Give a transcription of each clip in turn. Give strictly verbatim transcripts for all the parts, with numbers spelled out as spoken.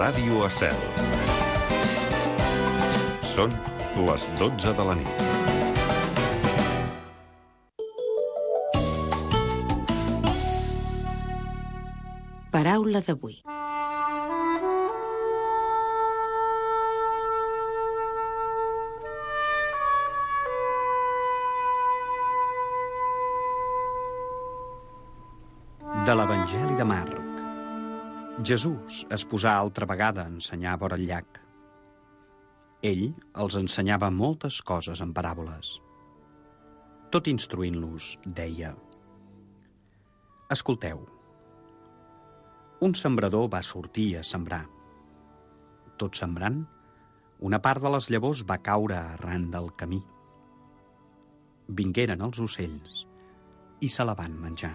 Ràdio Estel. Són les dotze de la nit. Paraula d'avui. De l'Evangeli de Marc. Jesús es posà altra vegada a ensenyar vora el llac. Ell els ensenyava moltes coses en paràboles. Tot instruint-los, deia: Escolteu. Un sembrador va sortir a sembrar. Tot sembrant, una part de les llavors va caure arran del camí. Vingueren els ocells i se la van menjar.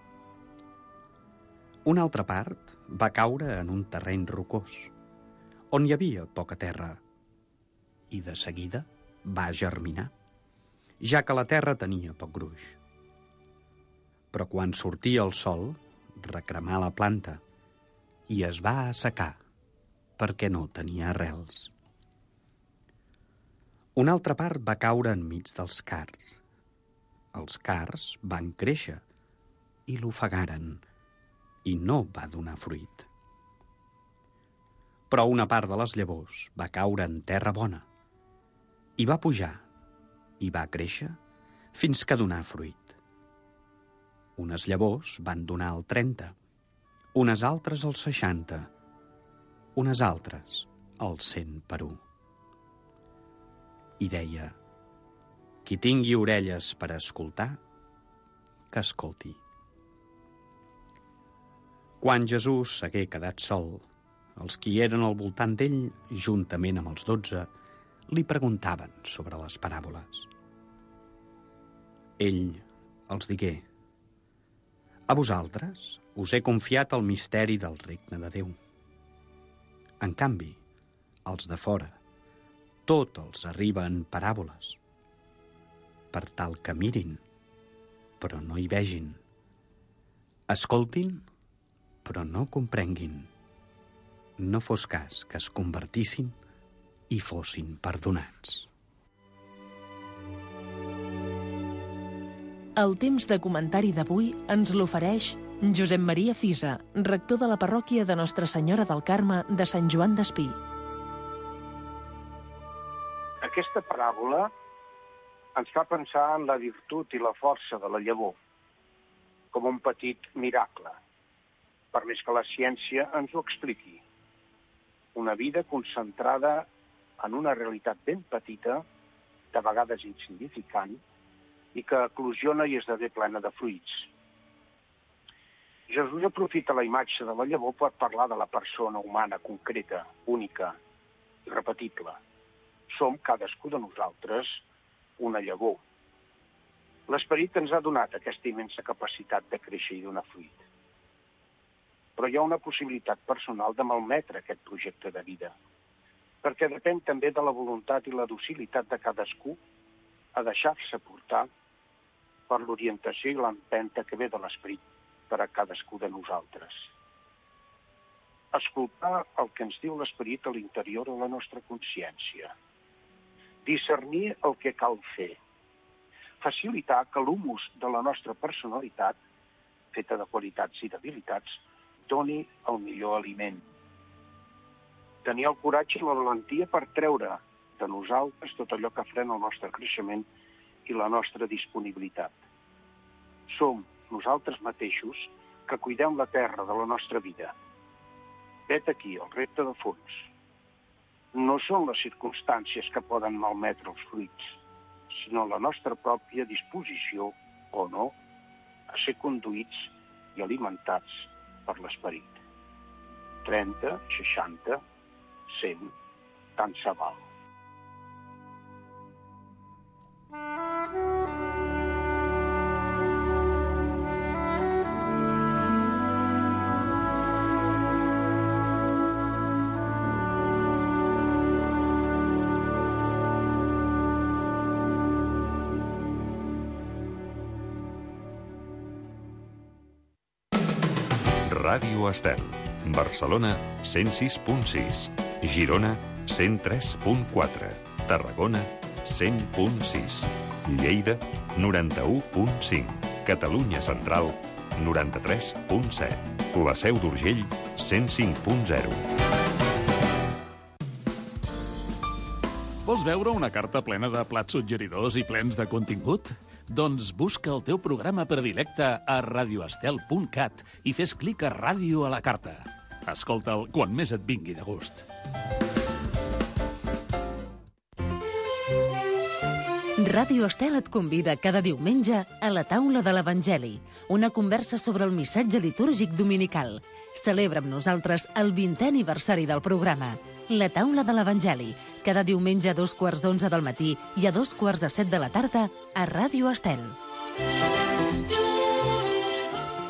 Una altra part va caure en un terreny rocós, on hi havia poca terra, i de seguida va germinar, ja que la terra tenia poc gruix. Però quan sortia el sol, recremà la planta i es va assecar perquè no tenia arrels. Una altra part va caure enmig dels cards. Els cards van créixer i l'ofegaren, i no va donar fruit. Però una part de les llavors va caure en terra bona, i va pujar, i va créixer, fins que donà fruit. Unes llavors van donar el trenta, unes altres el seixanta, unes altres el cent per un. I deia: qui tingui orelles per escoltar, que escolti. Quan Jesús s'hagué quedat sol, els qui eren al voltant d'ell, juntament amb els dotze, li preguntaven sobre les paràboles. Ell els digué: a vosaltres us he confiat el misteri del regne de Déu. En canvi, als de fora, tot els arriba en paràboles, per tal que mirin, però no hi vegin, escoltin, però no comprenguin, no fos cas que es convertissin i fossin perdonats. El temps de comentari d'avui ens l'ofereix Josep Maria Fisa, rector de la parròquia de Nostra Senyora del Carme de Sant Joan d'Espí. Aquesta paràbola ens fa pensar en la virtut i la força de la llavor, com un petit miracle, per més que la ciència ens ho expliqui. Una vida concentrada en una realitat ben petita, de vegades insignificant, i que eclosiona i esdevé plena de fruits. Jesús aprofita la imatge de la llavor per parlar de la persona humana concreta, única, irrepetible. Som, cadascú de nosaltres, una llavor. L'esperit ens ha donat aquesta immensa capacitat de créixer i donar fruit. Però hi ha una possibilitat personal de malmetre aquest projecte de vida, perquè depèn també de la voluntat i la docilitat de cadascú a deixar-se portar per l'orientació i l'empenta que ve de l'esperit per a cadascú de nosaltres. Escoltar el que ens diu l'esperit a l'interior de la nostra consciència. Discernir el que cal fer. Facilitar que l'humus de la nostra personalitat, feta de qualitats i debilitats, doni el millor aliment. Tenir el coratge i la valentia per treure de nosaltres tot allò que frena el nostre creixement i la nostra disponibilitat. Som nosaltres mateixos que cuidem la terra de la nostra vida. Vet aquí el repte de fons. No són les circumstàncies que poden malmetre els fruits, sinó la nostra pròpia disposició, o no, a ser conduïts i alimentats per l'esperit. trenta, seixanta, cent, tant se val. Ràdio Estel. Barcelona, cent sis punt sis. Girona, cent tres punt quatre. Tarragona, cent punt sis. Lleida, noranta-u punt cinc. Catalunya Central, noranta-tres punt set. La Seu d'Urgell, cent cinc punt zero. Vols veure una carta plena de plats suggeridors i plens de contingut? Doncs busca el teu programa predilecte a radioestel punt cat i fes clic a Ràdio a la carta. Escolta'l quan més et vingui de gust. Ràdio Estel et convida cada diumenge a la taula de l'Evangeli, una conversa sobre el missatge litúrgic dominical. Celebra amb nosaltres el vintè aniversari del programa. La taula de l'Evangeli, cada diumenge a dos quarts d'onze del matí i a dos quarts de set de la tarda a Ràdio Estel.